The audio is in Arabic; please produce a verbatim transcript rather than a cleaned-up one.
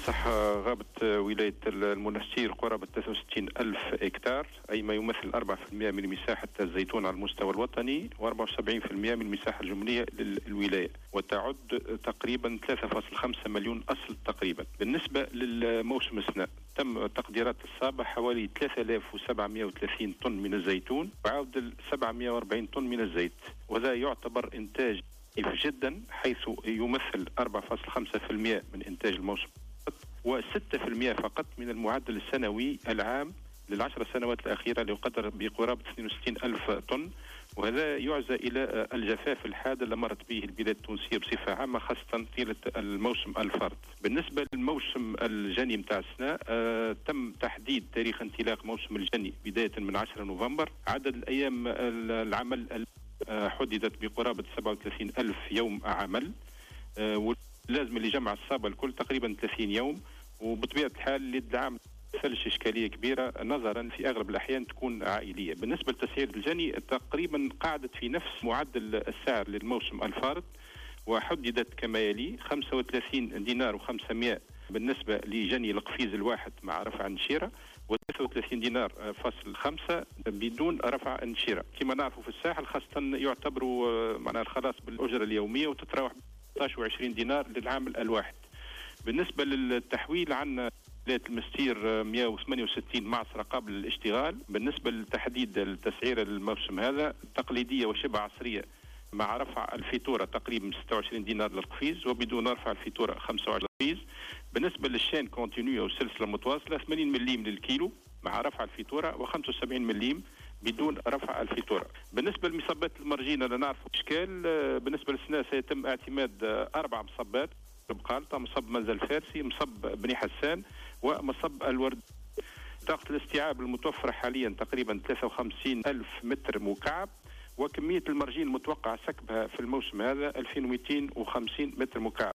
صح، غابة ولاية المنستير قرابة ثلاثة وستين ألف إكتار، أي ما يمثل أربعة بالمئة من مساحة الزيتون على المستوى الوطني وأربعة وسبعين بالمئة من المساحة الجمهورية للولاية، وتعد تقريبا ثلاثة فاصلة خمسة مليون أصل تقريبا. بالنسبة للموسم السنة تم تقديرات الصابة حوالي ثلاثة آلاف وسبعمئة وثلاثين طن من الزيتون وعودة سبعمئة وأربعين طن من الزيت، وهذا يعتبر إنتاج جدا حيث يمثل أربعة فاصلة خمسة بالمئة من إنتاج الموسم وستة بالمئة فقط من المعدل السنوي العام للعشر سنوات الأخيرة ليقدر بقرابة اثنين وستين ألف طن، وهذا يعزى إلى الجفاف الحاد اللي مرت به البلاد التونسية بصفة عامة، خاصة طيلة الموسم الفرد. بالنسبة للموسم الجني متاع السنة آه تم تحديد تاريخ انطلاق موسم الجني بداية من عشرة نوفمبر. عدد الأيام العمل آه حددت بقرابة سبعة وثلاثين ألف يوم عمل، آه لازم لجمع الصابة الكل تقريبا ثلاثين يوم، وبطبيعة الحال للعام فلش إشكالية كبيرة نظرا في أغلب الأحيان تكون عائلية. بالنسبة لتسعير الجني تقريبا قاعدت في نفس معدل السعر للموسم الفارط، وحددت كما يلي خمسة وثلاثين دينار وخمسمائة بالنسبة لجني القفيز الواحد مع رفع النشيرة، وثلاثة وثلاثين دينار فاصل خمسة بدون رفع النشيرة. كما نعرفوا في الساحل خاصة يعتبروا معناها الخلاص بالأجرة اليومية وتتراوح ستة عشر وعشرين دينار للعامل الواحد. بالنسبة للتحويل عن ولاية المستير مئة وثمانية وستين معصرة قابل للاشتغال. بالنسبة لتحديد التسعير الموسم هذا تقليدية وشبه عصرية مع رفع الفاتورة تقريبا ستة وعشرين دينار للقفيز وبدون رفع الفاتورة خمسة وعشرين قفيز. بالنسبة للشين كونتينيو والسلسلة متواصلة ثمانين مليم للكيلو مع رفع الفاتورة وخمسة وسبعين مليم بدون رفع الفاتورة. بالنسبة لمصبات المرجينة لا نعرف إشكال. بالنسبة للسنة سيتم اعتماد أربع مصبات بقالطة، مصب منزل الفارسي، مصب بني حسان، ومصب الورد. طاقة الاستيعاب المتوفرة حاليا تقريبا ثلاثة وخمسين ألف متر مكعب، وكمية المرجين المتوقع سكبها في الموسم هذا ألفين ومئتين وخمسين متر مكعب.